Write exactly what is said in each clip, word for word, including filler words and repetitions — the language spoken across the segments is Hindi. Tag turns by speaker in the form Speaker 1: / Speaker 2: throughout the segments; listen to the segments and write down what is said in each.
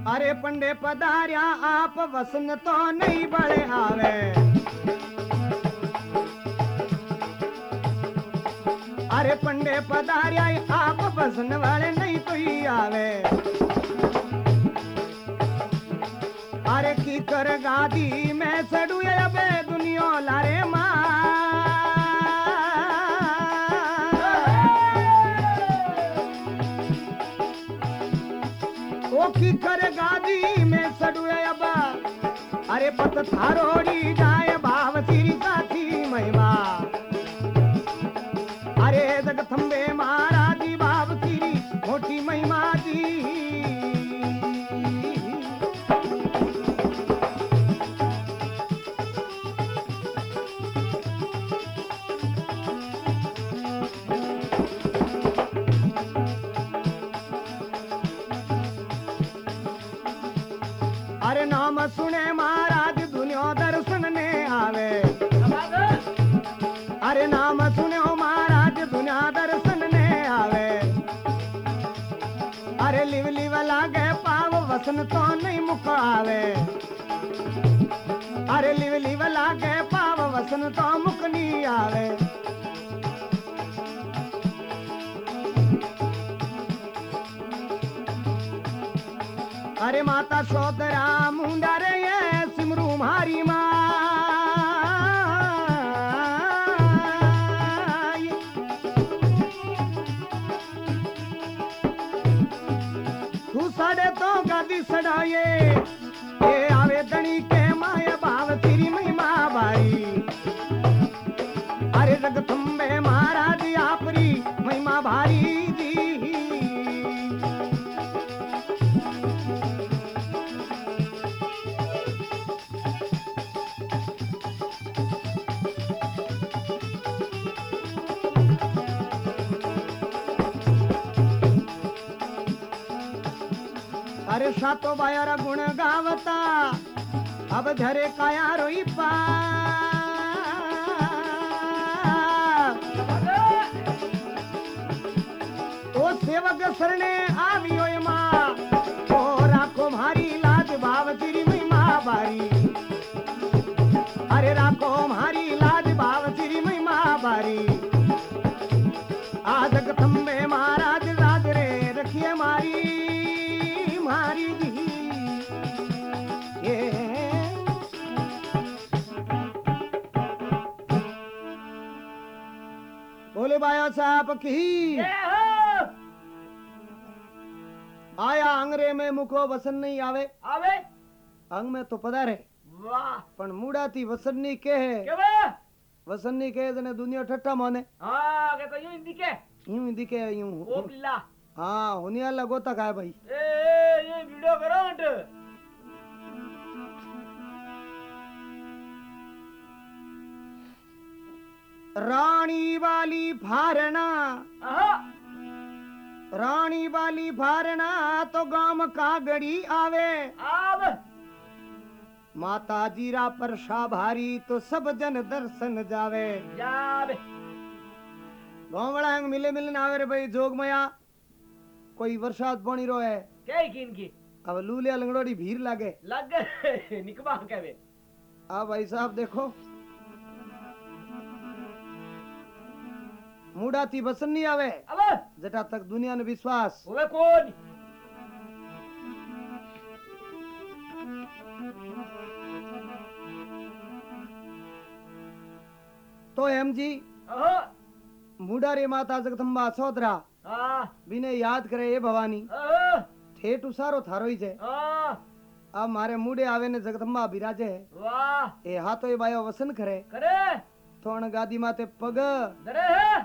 Speaker 1: अरे पंडे पधार्या आप वसन तो नहीं बड़े आवे। अरे पंडे पधार्या आप वसन वाले नहीं कोई आवे। अरे की कर गादी मैं चढ़ू बे दुनिया लारे माँ। ओ की कर गादी में चढ़ू अब। अरे पत थारोड़ी जाए भाव सिरी साथी महिमा। अरे जगथम्बे महाराजी भाव सिरी मोटी महिमा जी। अरे नाम सुने महाराज दुनिया दर्शन ने आवे। अरे नाम सुने महाराज दुनिया दर्शन ने आवे। अरे लिव लिव लागे पाव वसन तो नहीं मुकावे। अरे लिव लिव लागे पाव वसन तो मुक नहीं आवे। अरे माता सोदरा मुंडा रे ये सिमरू मारी माँ। तू साढ़े तो गादी सड़ाए ये आवे दणी के माया भाव तेरी महिमा भारी। अरे जगथम्बे महाराज आपरी महिमा भारी जी। अरे सातो बायारा गुण गावता अब झरे काया रोई पा। ओ सेवक सरने आवी ओय माँ। ओ राखो मारी लाज भाव तेरी महिमा बारी। अरे राखो मारी लाज भाव तेरी महिमा बारी। आज जगथम्बे महाराज राज रे रखिए मारी मारी जी। ये बोले बाया साहब की आया अंगरे में मुखो वसन नहीं आवे।
Speaker 2: आवे
Speaker 1: अंग में तो पधारे
Speaker 2: वाह
Speaker 1: पण मुड़ा थी वसन नहीं के है।
Speaker 2: के बे
Speaker 1: वसन नहीं के जने दुनिया ठट्ठा माने।
Speaker 2: हां के तो यूं हिंदी के
Speaker 1: यूं हिंदी के यूं
Speaker 2: ओ बिल्ला।
Speaker 1: हाँ होनिया लगो तक है भाई।
Speaker 2: ए ये वीडियो करो हट।
Speaker 1: रानी वाली फारना
Speaker 2: आहा
Speaker 1: रानी वाली फारना तो गाम का गड़ी आवे।
Speaker 2: आव
Speaker 1: माता जीरा पर भारी तो सब जन दर्शन जावे।
Speaker 2: जावे
Speaker 1: गाँव वाला मिले मिलने आवे रे भाई जोगमया। कोई बरसात पानी रो है
Speaker 2: के किन की
Speaker 1: अब लूलिया लंगड़ोड़ी भीड़ लागे
Speaker 2: लग निकबा केवे।
Speaker 1: आ भाई साहब देखो मुड़ा थी बसन नहीं आवे।
Speaker 2: अब
Speaker 1: जटा तक दुनिया ने विश्वास
Speaker 2: होवे कौन
Speaker 1: तो एम जी
Speaker 2: आहा
Speaker 1: मुड़ा रे माता जगदम्बा सोदरा
Speaker 2: हां
Speaker 1: बिने याद करे ए भवानी।
Speaker 2: आहा
Speaker 1: ठेठ उसारो थारो ही छे।
Speaker 2: हां
Speaker 1: आ मारे मुड़े आवे ने जगदम्बा बिराजे।
Speaker 2: वाह
Speaker 1: ए हाथो ए बायो वसन करे
Speaker 2: करे
Speaker 1: थोण गादी माते पग
Speaker 2: दरे है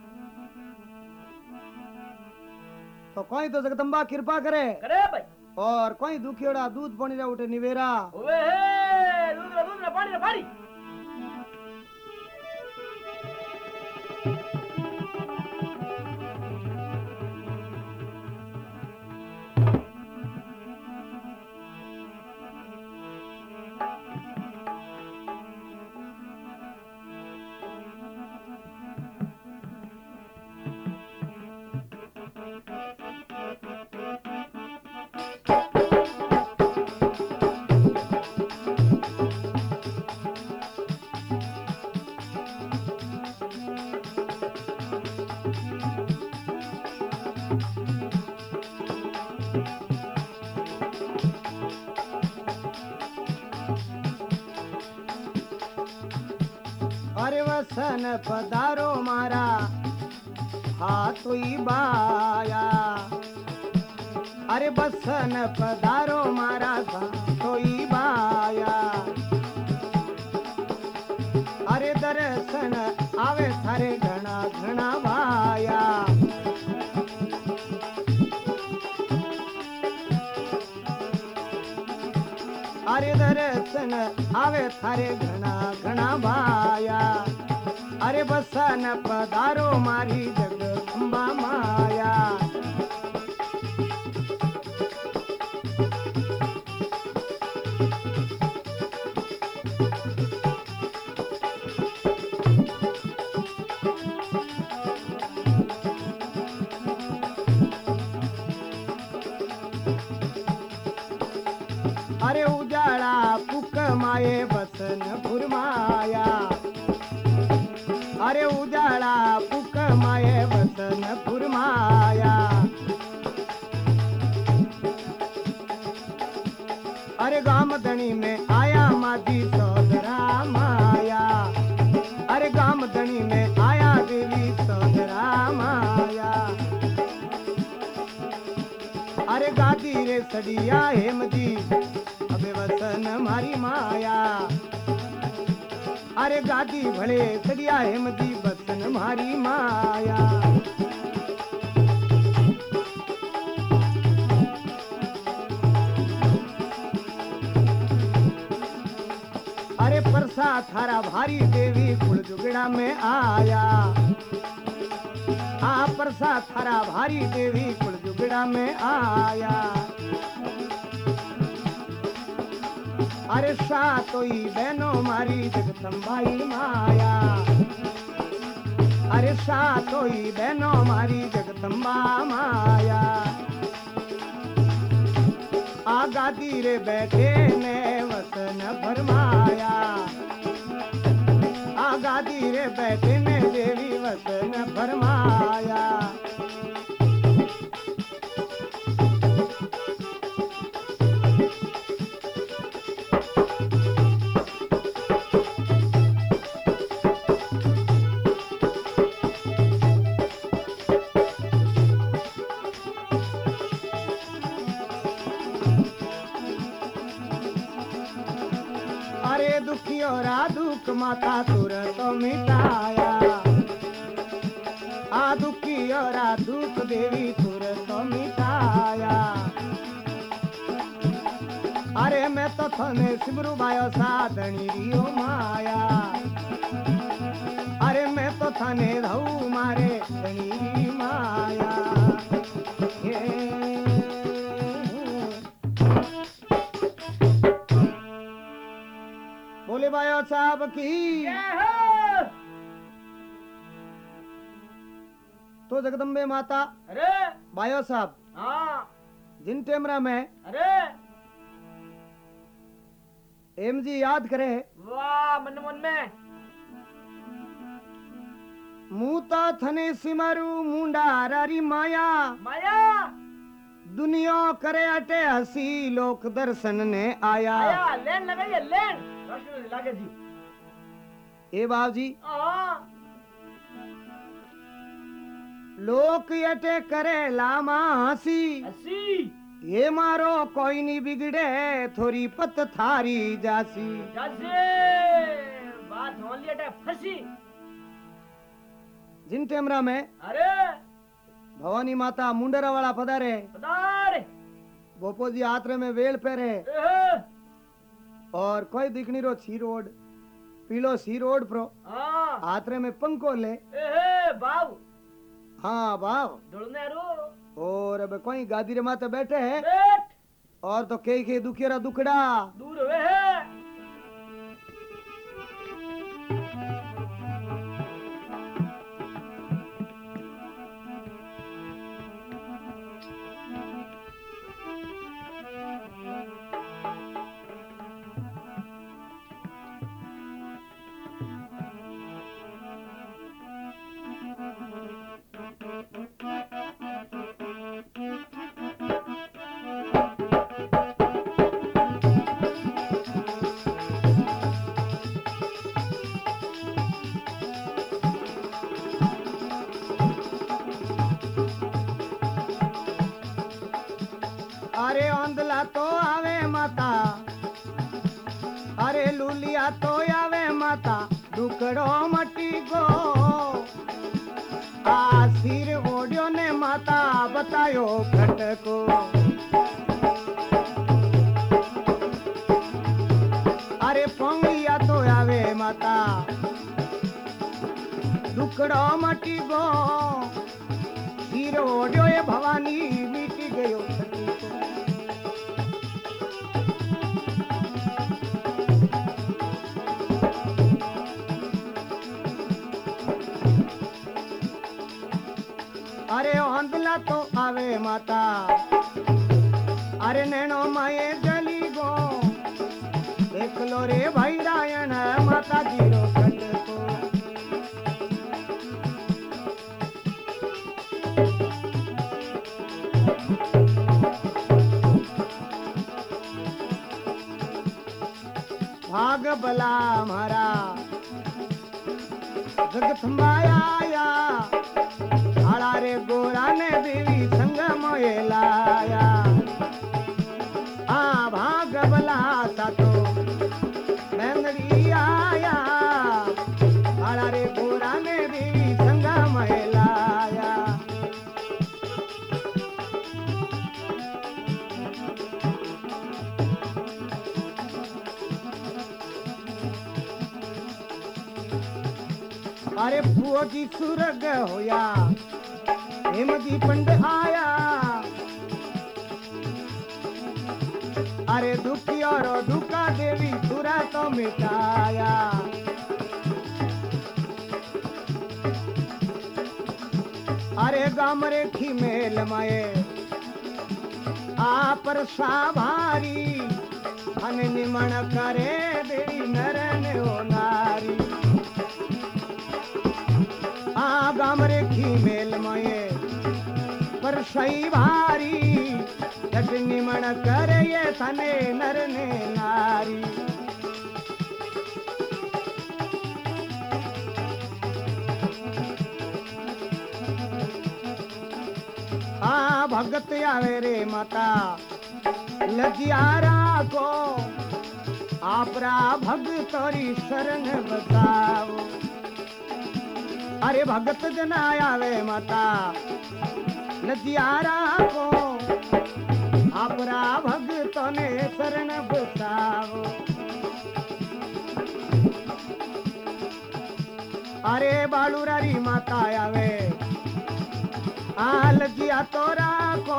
Speaker 1: तो कोई तो जगदम्बा कृपा करे
Speaker 2: करे भाई।
Speaker 1: और कोई दुखियोड़ा दूध पानी रा उठे निवेरा
Speaker 2: होवे है दूध रा दूध रा पानी रा पानी।
Speaker 1: वसन पधारो मारा हाथोई बाया। अरे बसन पधारो मारा हाथोई बाया। अरे दर्शन आवे थारे घना घना भाया। अरे दर्शन आवे थारे घना घना भाया। अरे बसन पधारो मारी जगदम्बा माया। अरे उजाड़ा पुक माए बसन फुरमाया। अरे उजाड़ा पुक माए बसन फुरमाया। अरे गामदनी में आया माधी सौदरा माया। अरे गामदनी में आया देवी सौदरा माया। अरे गादी रे सड़िया हेमदी अबे वसन मारी माया। अरे गादी भले सड़िया हेमदी वसन मारी माया। अरे परसा थारा भारी देवी कुल जुगड़ा में आया। आ परसा थारा भारी देवी कुल जुगड़ा में आया। अरे सातोई बहनों मारी जगदम्बाई माया। अरे सातोई बहनों मारी जगदम्बा माया। आगादी रे बैठे ने वसन फरमाया। आगादी रे बैठे ने देवी वसन फरमाया। अरे दुखियो रा दुख माता तुरंत मिटाया। आ दुखियो रा दुख देवी तुरंत मिटाया। अरे मैं तो थने सिमरू बायो साधनी रियो माया। अरे मैं तो थने रहू मारे धनी माया। बोले बायो साहब की
Speaker 2: जय हो।
Speaker 1: तो जगदम्बे माता
Speaker 2: अरे
Speaker 1: बायो साहब
Speaker 2: हाँ।
Speaker 1: जिन टेमरा में
Speaker 2: अरे
Speaker 1: एम जी याद करे
Speaker 2: वाह मन मन में
Speaker 1: मूता थने सिमरू मुंडा रारी माया।
Speaker 2: माया
Speaker 1: दुनिया करे अटे हसी लोक दर्शन ने आया।
Speaker 2: आया लेन लगाइए लेन रोशनी लागे जी।
Speaker 1: ए बाब जी
Speaker 2: हाँ।
Speaker 1: लोक अटे करे लामा हसी।
Speaker 2: हसी
Speaker 1: ये मारो कोई नहीं बिगड़े थोड़ी पत थारी जासी।
Speaker 2: जैसे बात हो लिया टे फंसी।
Speaker 1: जिन टेमरा में
Speaker 2: अरे
Speaker 1: भवानी माता मुंडरा वाला पधारे।
Speaker 2: पधार
Speaker 1: बोपो जी आत्रे में वेल पेरे
Speaker 2: एहे,
Speaker 1: और कोई दिखनी रो सी रोड पीलो सी रोड प्रो
Speaker 2: हाँ
Speaker 1: आत्रे में पंखो ले।
Speaker 2: एहे बाव
Speaker 1: हाँ बाव
Speaker 2: ढोलने रो
Speaker 1: और अब कोई गादी रे माते बैठे हैं
Speaker 2: बैठ
Speaker 1: और तो कई के दुखियरा दुखड़ा
Speaker 2: दूर हुए है।
Speaker 1: औंधला तो आवे माता अरे लूलिया तो आवे माता दुकड़ो मटी गो आ सिर ओढ़ियो ने माता बतायो खटको अरे पोंगिया तो आवे माता दुकड़ो मटी गो सिर ओढ़ियो ये भवानी मिटी गयो खटको अरे औंधला तो आवे माता अरे नैनो माए जली गो देख लो रे भाई रायण माता जी रो खटको भाग बला हमारा जगथम्बाया आया आड़ा रे गोरा ने देवी संग मोए लाया आ भाग बला सा तो नंदरी आया आड़ा रे गोरा ने देवी संग मोए लाया अरे फुओ जी सुरग होया हेम जी पंड आया अरे दुखी और दुखा देवी सुरा तो मिटाया अरे गाम रेखी मेल माए आ पर सा भारी अन निमण करे देवी नरन हो नारी आ गाम रेखी मेल माए पर सही भारी जट निमण करे ये तने नर ने नारी आ भगत आवे रे माता लजियारा को आपरा भगतोरी शरण बताओ अरे भगत जना आवे माता लजियारा को आपरा भगतों ने शरण बताओ अरे बालूरारी माता आवे आ लजिया तो राखो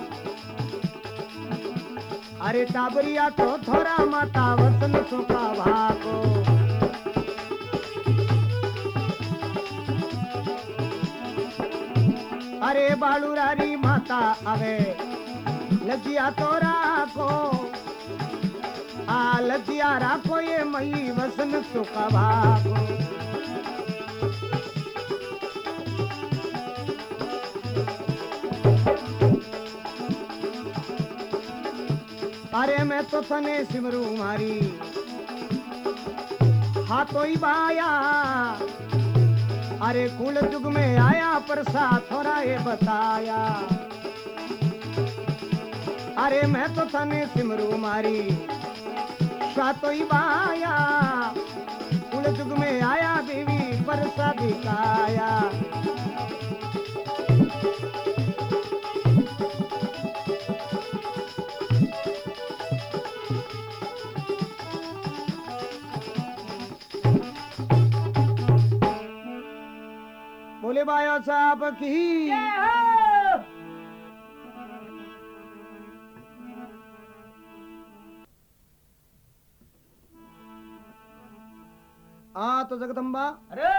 Speaker 1: अरे टाबरिया तो थोड़ा माता वतन सुखा भाको अरे बालूरारी माता आवे लजिया तो राखो आ लजिया राखो ये मई वसन सुखा भाको अरे मैं तो तने सिमरू मारी हाथों ही बाया अरे कुल युग में आया पर सा थोड़ा ये बताया अरे मैं तो तने सिमरू मारी सातो ही बाया कुल युग में आया देवी पर सा दिखाया बोले बाया साहब की आ तो जगदम्बा
Speaker 2: अरे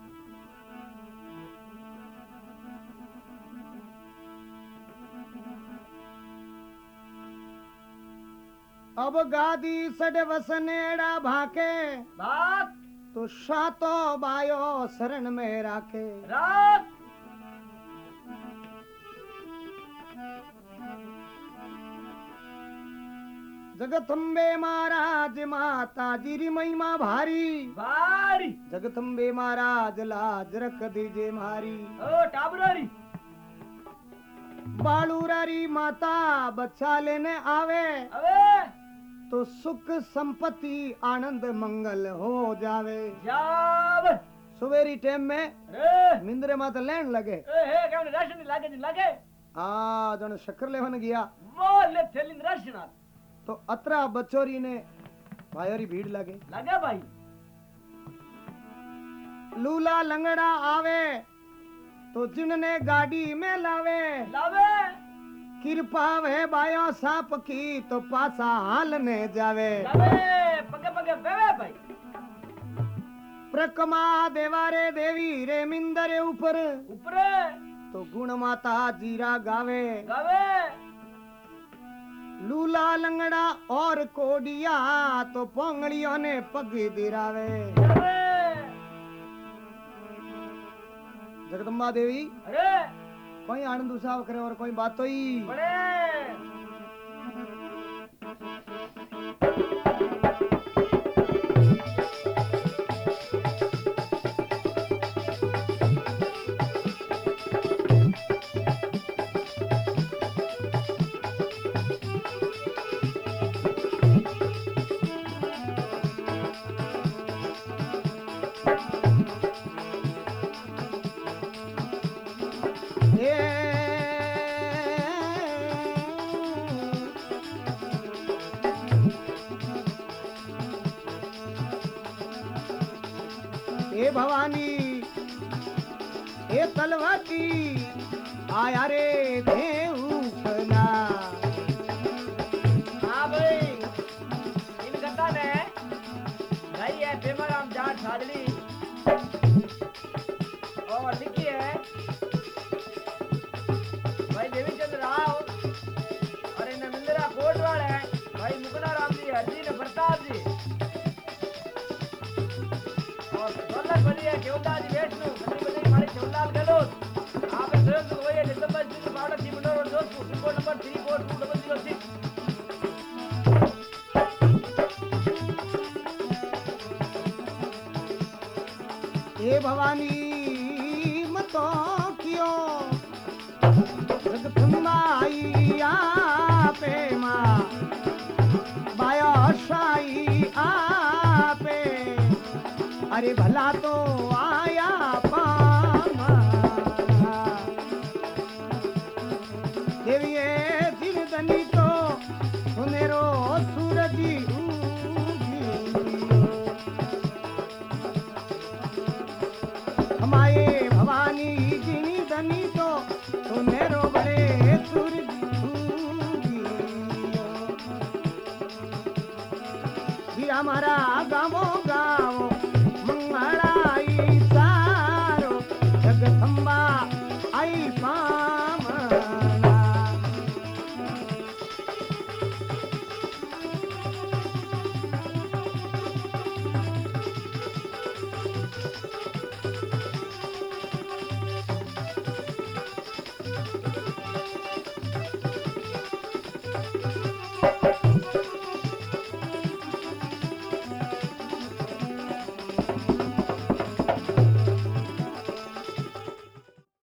Speaker 1: अब गादी सड वसनेड़ा भाके
Speaker 2: बात
Speaker 1: तो सातो बायो शरण में राखे
Speaker 2: रात
Speaker 1: जगदम्बे महाराज माता जी री महिमा भारी
Speaker 2: बारी
Speaker 1: जगदम्बे महाराज लाज रख दीजे मारी
Speaker 2: ओ टाबरारी
Speaker 1: बालूरारी माता बच्चा लेने आवे
Speaker 2: अबे
Speaker 1: तो सुख संपत्ति आनंद मंगल हो जावे।
Speaker 2: जाब
Speaker 1: सवेरी टाइम में
Speaker 2: अरे
Speaker 1: मिंद्रे माता लेन लगे
Speaker 2: ए हे केवने राशन नहीं लागे जी लागे
Speaker 1: आ जन शक्कर लेवन गया
Speaker 2: वो ले थैली राशन आ
Speaker 1: तो अतरा बचोरी ने भायोरी भीड़ लगे
Speaker 2: लागे भाई
Speaker 1: लूला लंगड़ा आवे तो जिनने गाड़ी में लावे
Speaker 2: लावे
Speaker 1: कृपा वे बायो साप की तो पासा हाल ने जावे
Speaker 2: लावे पगे पगे बेवे भाई
Speaker 1: प्रकमा देवारे देवी रे मिंदरे ऊपर
Speaker 2: ऊपर
Speaker 1: तो गुण माता जीरा गावे
Speaker 2: गावे
Speaker 1: लूला लंगड़ा और कोडिया तो पोंगड़ियों ने पग दिरावे।
Speaker 2: अरे
Speaker 1: जगदम्बा देवी
Speaker 2: अरे
Speaker 1: कोई आनंद उत्साह करे और कोई बात तो ही
Speaker 2: बड़े
Speaker 1: ए भवानी ए तलवाती आया रे देवपना।
Speaker 2: हाँ भाई इन गंदा ने भाई है पेमराम जाट छादली और लिखी है भाई देवीचंद्र राव और इन मिंदरा कोट वाले भाई मुकुना राम जी हरजी ने प्रताप जी और सोलह बजी है केवलदास जी वैष्णु बड़ी बड़ी हमारे केवललाल गहलोत आप स्वयं तो वही है दिसंबर जी बावड़ा जी मंडोर और दोस्तों pin code number three four two double zero six
Speaker 1: ए भवानी मतो कियो जगदम्बाई आपे माँ बायो शाही आपे अरे भला तो आया पामा देविये जिनदनी तो सुनेरो सूरजी हमारे भवानी जिनी दनी तो सुनेरो बड़े सूरजी भी हमारा गाँवों